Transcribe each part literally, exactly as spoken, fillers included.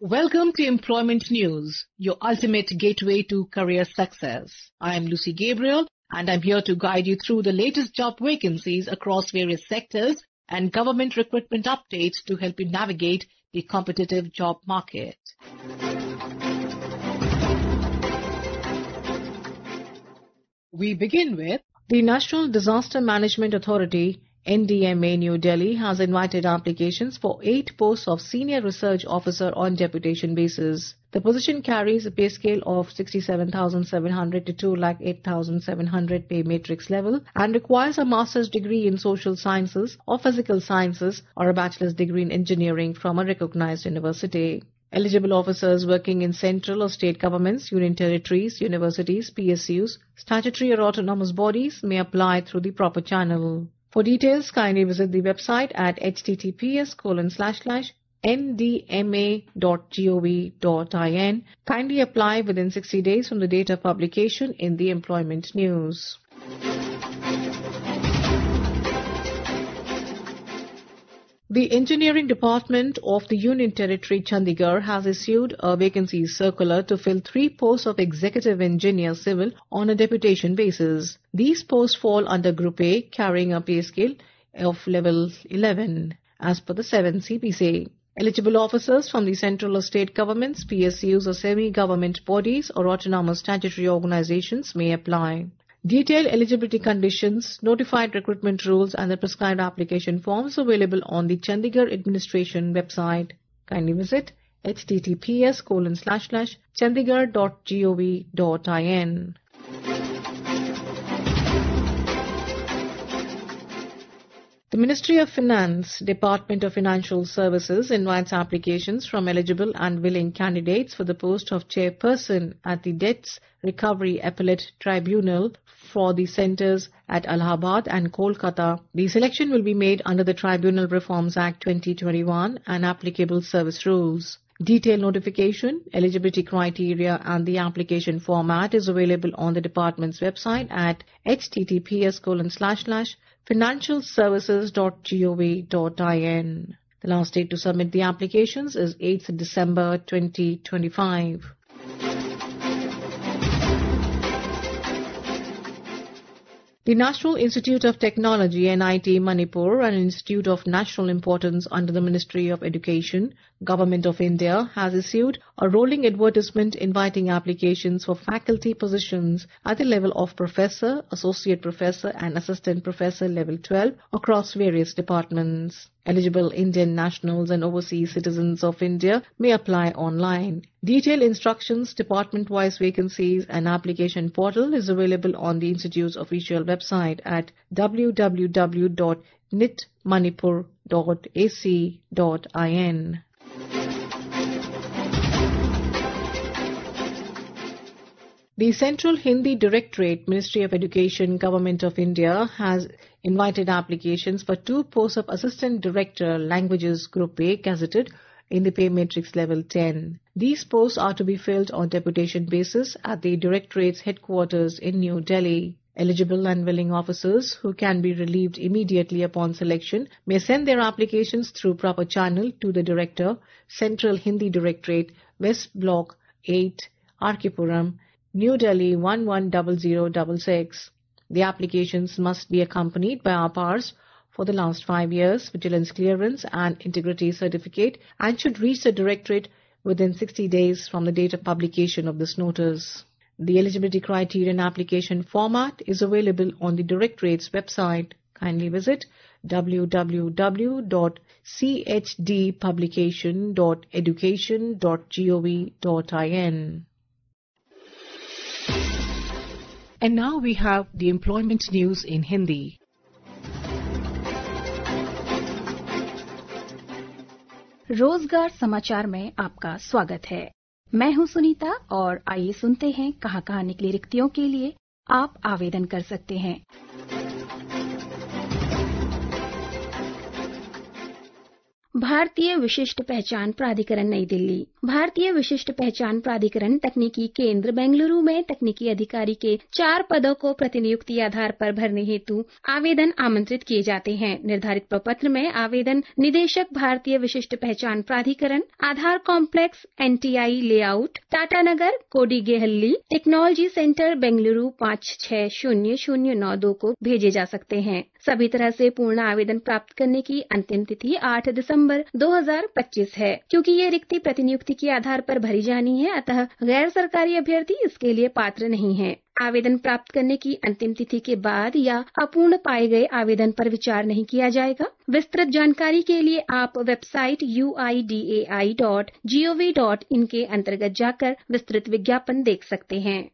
Welcome to Employment News, your ultimate gateway to career success. I am Lucy Gabriel and I'm here to guide you through the latest job vacancies across various sectors and government recruitment updates to help you navigate the competitive job market. We begin with the National Disaster Management Authority, N D M A New Delhi, has invited applications for eight posts of Senior Research Officer on deputation basis. The position carries a pay scale of sixty-seven thousand seven hundred to two lakh eight thousand seven hundred pay matrix level and requires a master's degree in social sciences or physical sciences or a bachelor's degree in engineering from a recognized university. Eligible officers working in central or state governments, union territories, universities, P S Us, statutory or autonomous bodies may apply through the proper channel. For details, kindly visit the website at https colon slash slash ndma dot gov dot in. Kindly apply within sixty days from the date of publication in the Employment News. The Engineering Department of the Union Territory Chandigarh has issued a vacancy circular to fill three posts of Executive Engineer Civil on a deputation basis. These posts fall under Group A, carrying a pay scale of level eleven, as per the seventh C P C. Eligible officers from the central or state governments, P S Us or semi-government bodies or autonomous statutory organizations may apply. Detailed eligibility conditions, notified recruitment rules and the prescribed application forms available on the Chandigarh Administration website. Kindly visit https colon slash slash chandigarh dot gov dot in. The Ministry of Finance, Department of Financial Services invites applications from eligible and willing candidates for the post of chairperson at the Debts Recovery Appellate Tribunal for the centres at Allahabad and Kolkata. The selection will be made under the Tribunal Reforms Act twenty twenty-one and applicable service rules. Detailed notification, eligibility criteria and the application format is available on the department's website at https colon slash slash financial services dot gov dot in. The last date to submit the applications is eighth December twenty twenty-five. The National Institute of Technology, N I T Manipur, an institute of national importance under the Ministry of Education, Government of India, has issued a rolling advertisement inviting applications for faculty positions at the level of Professor, Associate Professor and Assistant Professor level twelve across various departments. Eligible Indian nationals and overseas citizens of India may apply online. Detailed instructions, department-wise vacancies and application portal is available on the Institute's official website at w w w dot n I T manipur dot a c dot in. The Central Hindi Directorate, Ministry of Education, Government of India, has invited applications for two posts of Assistant Director, Languages Group A, gazetted in the pay matrix level ten. These posts are to be filled on deputation basis at the Directorate's headquarters in New Delhi. Eligible and willing officers who can be relieved immediately upon selection may send their applications through proper channel to the Director, Central Hindi Directorate, West Block eight, R K Puram, New Delhi one one zero zero six six. The applications must be accompanied by R P Rs for the last five years, vigilance clearance and integrity certificate, and should reach the Directorate within sixty days from the date of publication of this notice. The eligibility criteria and application format is available on the Directorate's website. Kindly visit w w w dot c h d publication dot education dot gov dot in. And now we have the employment news in Hindi. रोजगार समाचार में आपका स्वागत है। मैं हूं सुनीता और आइए सुनते हैं कहां कहां निकली रिक्तियों के लिए आप आवेदन कर सकते हैं। भारतीय विशिष्ट पहचान प्राधिकरण नई दिल्ली। भारतीय विशिष्ट पहचान प्राधिकरण तकनीकी केंद्र बेंगलुरु में तकनीकी अधिकारी के चार पदों को प्रतिनियुक्ति आधार पर भरने हेतु आवेदन आमंत्रित किए जाते हैं। निर्धारित प्रपत्र में आवेदन निदेशक भारतीय विशिष्ट पहचान प्राधिकरण, Aadhaar complex, NTI layout, Tatanagar, Kodigehalli, technology centre, Bengaluru पाँच छह शून्य शून्य नौ दो को भेजे जा सकते हैं। सभी तरह से पूर्ण आवेदन प्राप्त करने की अंतिम तिथि आठ दिसंबर दो हज़ार पच्चीस है। क्योंकि ये रिक्ति प्रतिनियुक्ति के आधार पर भरी जानी है, अतः गैर सरकारी अभ्यर्थी इसके लिए पात्र नहीं है। आवेदन प्राप्त करने की अंतिम तिथि के बाद या अपूर्ण पाए गए आवेदन पर विचार नहीं किया जाएगा। विस्तृत जानकारी के लिए आप website U I D A I dot G O V dot in के अंतर्गत जाकर विस्तृत विज्ञापन देख सकते हैं।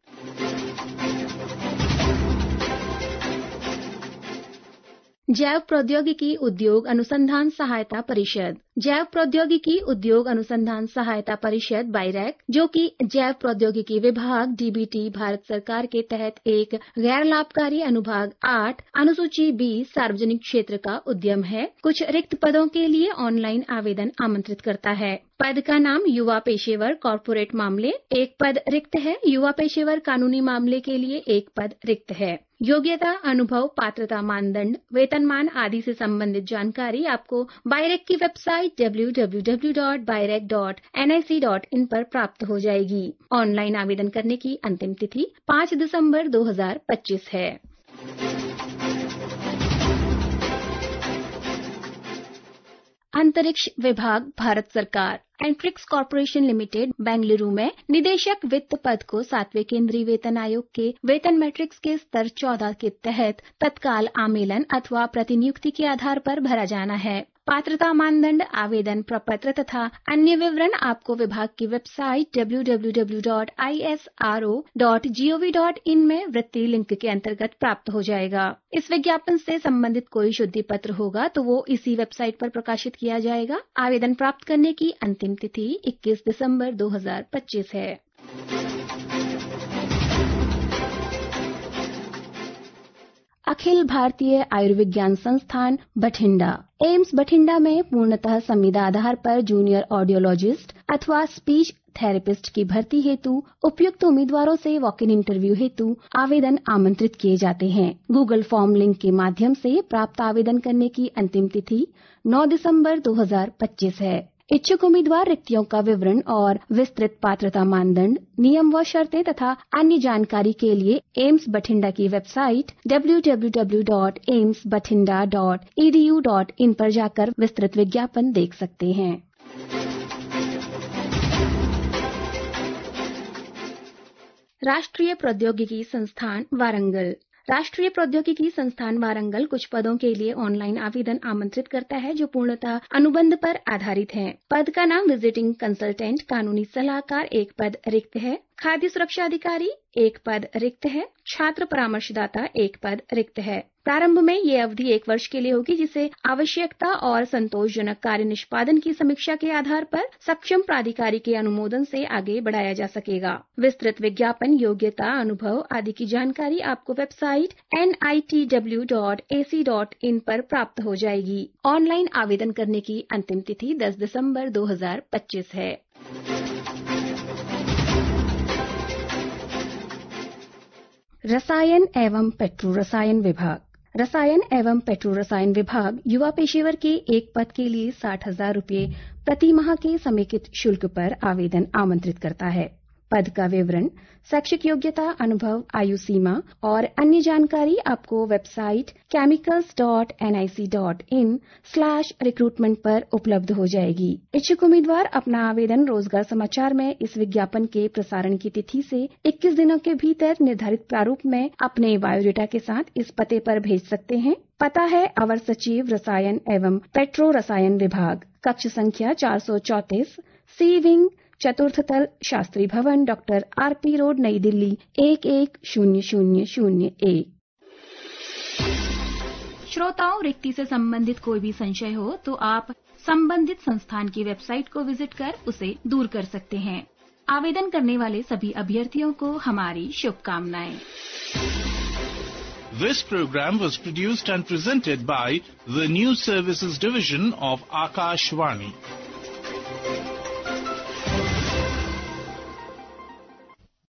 जैव प्रौद्योगिकी उद्योग अनुसंधान सहायता परिषद। जैव प्रौद्योगिकी उद्योग अनुसंधान सहायता परिषद बाइरैक, जो कि जैव प्रौद्योगिकी विभाग डी बी टी भारत सरकार के तहत एक गैर लाभकारी अनुभाग आठ अनुसूची बीस सार्वजनिक क्षेत्र का उद्यम है, कुछ रिक्त पदों के लिए ऑनलाइन आवेदन आमंत्रित करता है। पद का नाम युवा पेशेवर कॉर्पोरेट मामले एक पद रिक्त है। युवा पेशेवर कानूनी मामले के लिए एक पद रिक्त है। योग्यता, अनुभव, पात्रता मानदंड, वेतनमान आदि से संबंधित जानकारी आपको बाइरैक की website W W W dot BIRAC dot N I C dot in पर प्राप्त हो जाएगी। ऑनलाइन आवेदन करने की अंतिम तिथि पाँच दिसंबर दो हज़ार पच्चीस है। अंतरिक्ष विभाग भारत सरकार। एंट्रिक्स कॉर्पोरेशन लिमिटेड बेंगलुरु में निदेशक वित्त पद को सातवें केंद्रीय वेतन आयोग के वेतन मैट्रिक्स के स्तर चौदह के तहत तत्काल आमेलन अथवा प्रतिनियुक्ति के आधार पर भरा जाना है। पात्रता मानदंड, आवेदन प्रपत्र तथा अन्य विवरण आपको विभाग की website W W W dot I S R O dot G O V dot in में वृत्ति लिंक के अंतर्गत प्राप्त हो जाएगा। इस विज्ञापन से संबंधित कोई शुद्धि पत्र होगा तो वो इसी वेबसाइट पर प्रकाशित किया जाएगा। आवेदन प्राप्त करने की अंतिम तिथि इक्कीस दिसंबर दो हज़ार पच्चीस है। अखिल भारतीय आयुर्विज्ञान संस्थान बठिंडा एम्स बठिंडा में पूर्णतः संविदा आधार पर जूनियर ऑडियोलॉजिस्ट अथवा स्पीच थेरेपिस्ट की भर्ती हेतु उपयुक्त उम्मीदवारों से वॉक इन इंटरव्यू हेतु आवेदन आमंत्रित किए जाते हैं। गूगल फॉर्म लिंक के माध्यम से प्राप्त आवेदन करने की अंतिम तिथि नौ दिसंबर दो हज़ार पच्चीस है। इच्छुक उम्मीदवार रिक्तियों का विवरण और विस्तृत पात्रता मानदंड, नियम व शर्तें तथा अन्य जानकारी के लिए एम्स बठिंडा की website W W W dot AIIMS Bathinda dot E D U dot in पर जाकर विस्तृत विज्ञापन देख सकते हैं। राष्ट्रीय प्रौद्योगिकी संस्थान वारंगल। राष्ट्रीय प्रौद्योगिकी संस्थान वारंगल कुछ पदों के लिए ऑनलाइन आवेदन आमंत्रित करता है जो पूर्णतः अनुबंध पर आधारित है। पद का नाम विजिटिंग कंसल्टेंट कानूनी सलाहकार एक पद रिक्त है। खाद्य सुरक्षा अधिकारी एक पद रिक्त है। छात्र परामर्शदाता एक पद रिक्त है। प्रारंभ में ये अवधि एक वर्ष के लिए होगी, जिसे आवश्यकता और संतोषजनक कार्य निष्पादन की समीक्षा के आधार पर सक्षम प्राधिकारी के अनुमोदन से आगे बढ़ाया जा सकेगा। विस्तृत विज्ञापन, योग्यता, अनुभव आदि की जानकारी आपको website N I T W dot A C dot in पर प्राप्त हो जाएगी। ऑनलाइन आवेदन करने की अंतिम तिथि दस दिसंबर दो हज़ार पच्चीस है। रसायन एवं पेट्रो रसायन विभाग। रसायन एवं पेट्रो रसायन विभाग युवा पेशेवर के एक पद के लिए साठ हजार रूपये प्रति माह के समेकित शुल्क पर आवेदन आमंत्रित करता है। पद का विवरण, शैक्षिक योग्यता, अनुभव, आयु सीमा और अन्य जानकारी आपको website chemicals dot N I C dot in slash recruitment पर उपलब्ध हो जाएगी। इच्छुक उम्मीदवार अपना आवेदन रोजगार समाचार में इस विज्ञापन के प्रसारण की तिथि से इक्कीस दिनों के भीतर निर्धारित प्रारूप में अपने बायोडेटा के साथ इस पते पर भेज सकते हैं। पता है अवर सचिव रसायन एवं पेट्रो रसायन विभाग, कक्ष संख्या चार सौ चौंतीस, सी विंग, चतुर्थ तल, शास्त्री भवन, डॉक्टर आर पी रोड, नई दिल्ली एक एक शून्य शून्य शून्य एक। श्रोताओं, रिक्ति से संबंधित कोई भी संशय हो तो आप संबंधित संस्थान की वेबसाइट को विजिट कर उसे दूर कर सकते हैं। आवेदन करने वाले सभी अभ्यर्थियों को हमारी शुभकामनाएं। This program was produced and presented by the News Services Division of Akashvani.